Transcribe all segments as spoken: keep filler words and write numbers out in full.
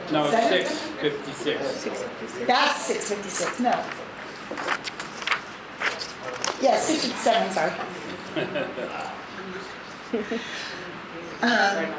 No, it's Seven? six fifty-six. Six fifty-six. That's six fifty-six, no. Yeah, six fifty-seven, sorry. Um,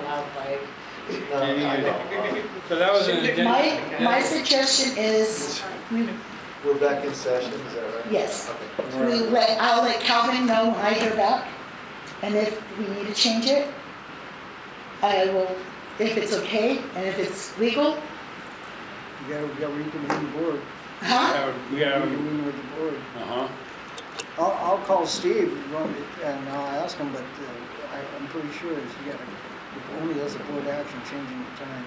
So that was an agenda. my, my suggestion is, we, We're back in session, is that right? yes, Okay. we let, I'll let Calvin know when I hear back. And if we need to change it, I will, if it's okay, and if it's legal, You gotta, you gotta reconvene the board. huh? We have, Reconvene with the board. uh-huh. I'll, I'll call Steve if you want me- and I'll ask him, but uh, I, I'm pretty sure it's, you gotta, it only has a board action changing the time.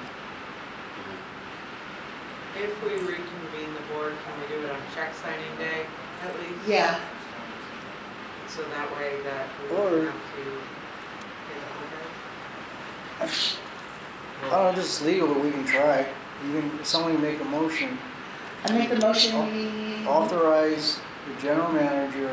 If we reconvene the board, can we do it on check signing day at least? Yeah, So that way that we Or- don't have to get on I don't know if this is legal, but we can try. You can, someone make a motion, I make the motion, we, authorize the general manager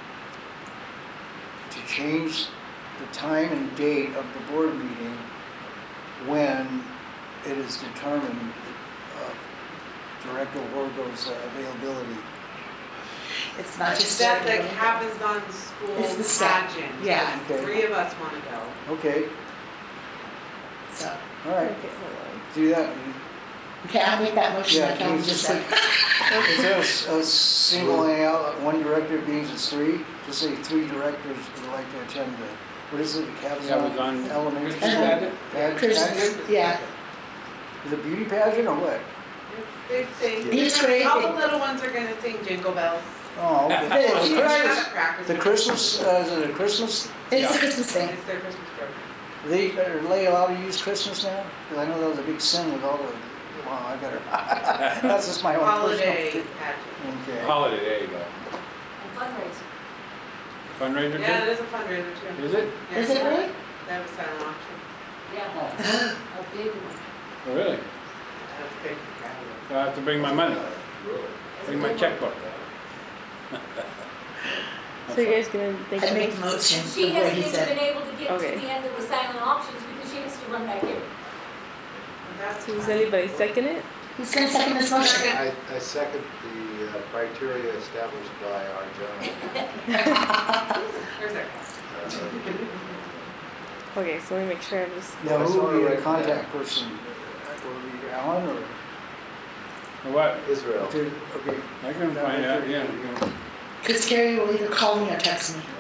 to change the time and date of the board meeting when it is determined uh, Director Wargo's uh, availability. it's not It's just. that the Cabazon School It's the staff, pageant. yeah. Okay. Three of us want to go. Okay, So, all right, Okay, hold on. do that. okay, I'll make that motion Yeah, like can Calvin you just just said. Is there a s- a singling out, like one director means it's three? Just say three directors would like to attend the, what is it, the Cabazon Cabazon Elementary Christmas School? pageant? Pag- Christmas, pageant? yeah. Is it a beauty pageant or what? They sing. He's great. All the little ones are gonna sing Jingle Bells. Oh, okay. The- Oh, you the guys- Christmas, Practice. the Christmas, uh, is it a Christmas? It's Yeah. a Christmas thing. It's their Christmas program. They, are they allowed to use Christmas now? Because I know that was a big sin with all the, well, I better, that's just my own Holiday personal. pageant. Okay. Holiday, there you go. Fundraiser. Fundraiser Yeah, too? it is a fundraiser too. Is it? Yeah. Is it really? They have a silent auction. Yeah, a big one. Oh, really? That's big for Cabazon. So I have to bring my money, bring my checkbook. So you guys gonna make I a make the motion? motion She of what hasn't he even said. been able to get to Okay. the end of the silent auctions because she has to run back here. That's So does fine. anybody second it? Who's gonna second this motion? I, I second the uh, criteria established by our general. There's our. uh, Okay, so let me make sure I'm just. Now, I who saw would her be right the contact person? Will it be Alan or? What? Israel. Okay. I can find out, yeah. Because Carrie will either call me or text me.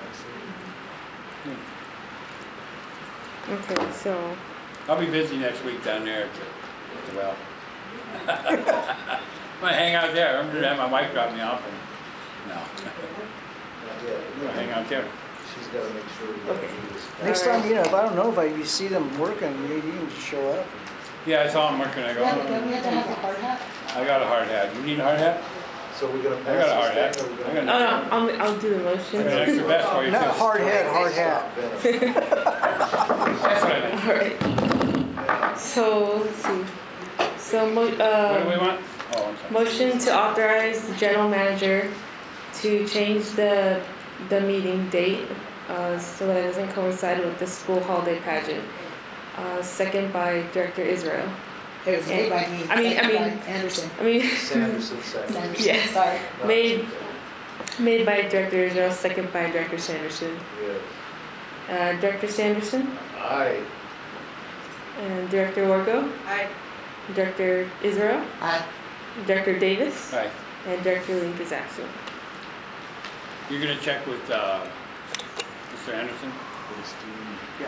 Okay, so I'll be busy next week down there at the, at the well. I'm gonna hang out there. I'm gonna have my wife drop me off and, no. Yeah, I'm gonna hang out there. she's got to make sure we Okay. don't use. Next time, you know, if I don't know if I, you see them working, you, you can just show up. Yeah, I saw him working. I go, Yeah, but then we have to have a hard hat. I got a hard hat. You need a hard hat? So we're going to I got a hard pass hat. this thing, or I we're got going oh no, I'll I'll do the I got an extra motion. vest for you Not too. hard hat, hard hat. That's what I meant. Alright. So let's see. So mo- What do we uh, want? Oh, I'm sorry. motion to authorize the general manager to change the the meeting date uh, so that it doesn't coincide with the school holiday pageant. Uh, second by Director Israel. It was made by me. I mean- I seconded mean- by Anderson. I mean, Sanderson second. Anderson, Yeah. sorry. No, Made- it's okay. made by Director Israel, second by Director Sanderson. Yes. Uh, Director Sanderson Aye. and Director Wargo, I, Director Israel, Aye. Director Davis, Right. and Director Link is absent. You're gonna check with, uh, Mister Anderson? Yeah.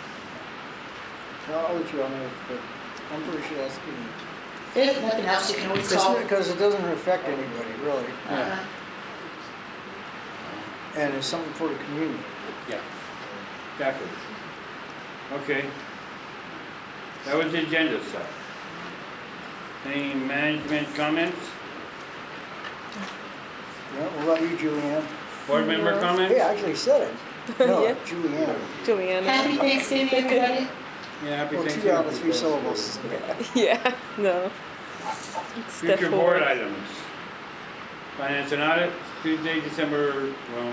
I'll let you all know, but I'm pretty sure that's good. If nothing else, you can always call. Because it doesn't affect anybody, really, Yeah. Uh, and it's something for the community. Yeah. Exactly. Okay. That was the agenda stuff. Any management comments? Yeah, what about you, Julianne? Board member No. comments? Hey, I actually said it. No, Yeah. Julianne. Juliana. Happy Thanksgiving, everybody. Yeah, happy Well, two Thanksgiving. out of three syllables. Yeah, no. Step Future board forward. items. Finance and audit, Tuesday, December, well,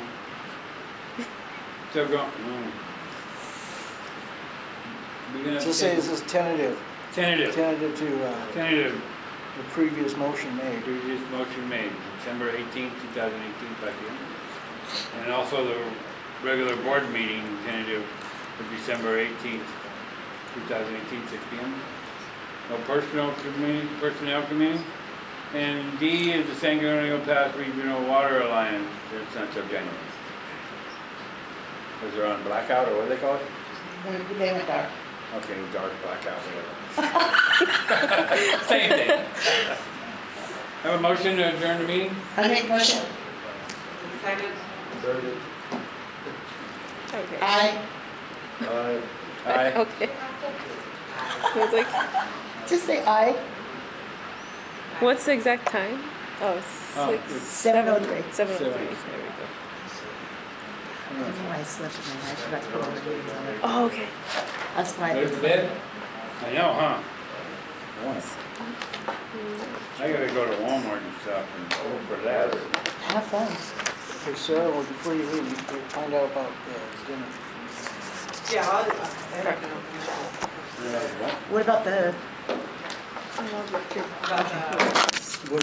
still going, mm. We gonna Just say take- this is tentative. Tentative, tentative to uh, tentative, the previous motion made. previous motion made, December eighteenth, two thousand eighteen, five P M. And also the regular board meeting tentative for December eighteenth, two thousand eighteen, six P M. No personnel committee, personnel committee. And D is the San Antonio Pass Regional Water Alliance, that's not till January. Because they're on blackout, or what do they call it? They they went dark. Okay, dark blackout, whatever. Same thing. Have a motion to adjourn the meeting? I make motion. Second. Third, Okay. I, aye. Aye. Okay. I was like, just say aye. what's the exact time? Oh, Oh, six. it's seven oh three. Seven oh three. Seven. There we go. That's why I slipped in. I forgot to put all the meetings on there. Oh, okay. That's why. There's the bed? I know, huh? I gotta go to Walmart and stuff and look for that. Have fun. Okay, Sarah, well, before you leave, you can find out about the dinner. Yeah, I'll, I don't know. What about the, I love Richard. About the